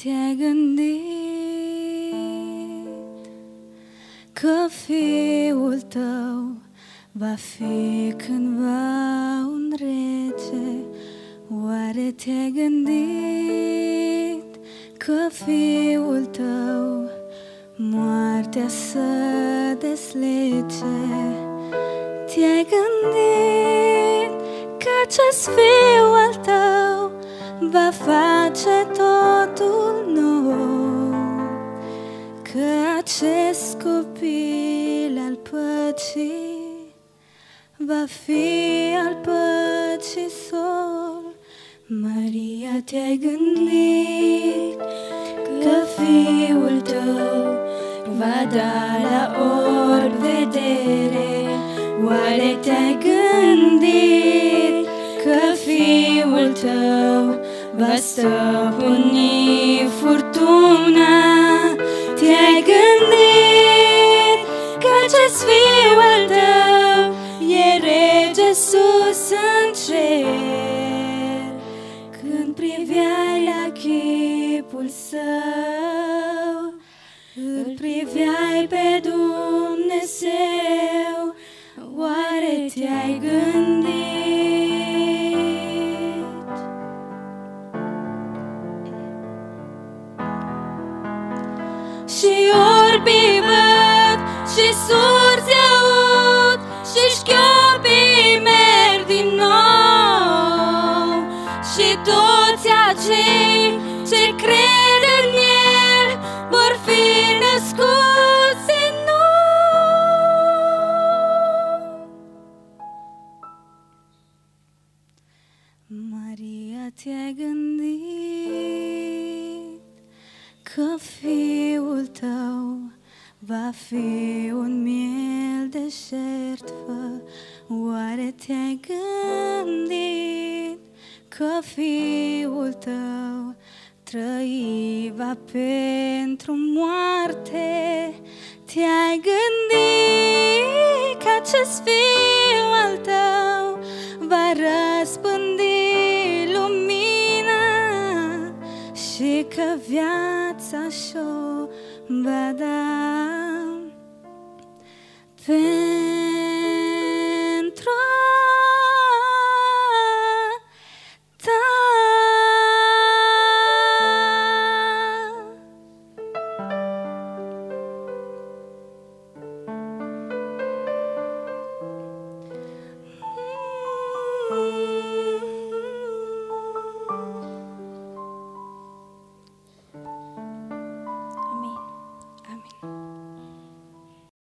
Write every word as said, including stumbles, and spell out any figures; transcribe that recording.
te-ai gândit că fiul tău va fi cândva un rege? Oare te-ai gândit că fiul tău moartea să deslege? Te-ai gândit că acest fiu al tău va face totul nou, că acest copil al păcii va fi al păcii sol? Maria, te-ai gândit că fiul tău va da la orb vedere? Oare te-ai gândit că fiul tău va stăpâni furtuna? Te-ai gândit că acest fiu al tău e rege sus în cer? Când priveai la chipul său, îl priveai pe Dumnezeu, oare te-ai gândit? Și orbii văd, și surzi aud, și șchiopii merg din nou, și toți acei ce cred în El vor fi născuți din nou. Maria, te-ai gândit că fiul tău va fi un miel de jertfă? Oare te-ai gândit că fiul tău trăi va pentru moarte? Te-ai gândit că acest fiu al tău va răspândi lumina și că viața și-o va da pe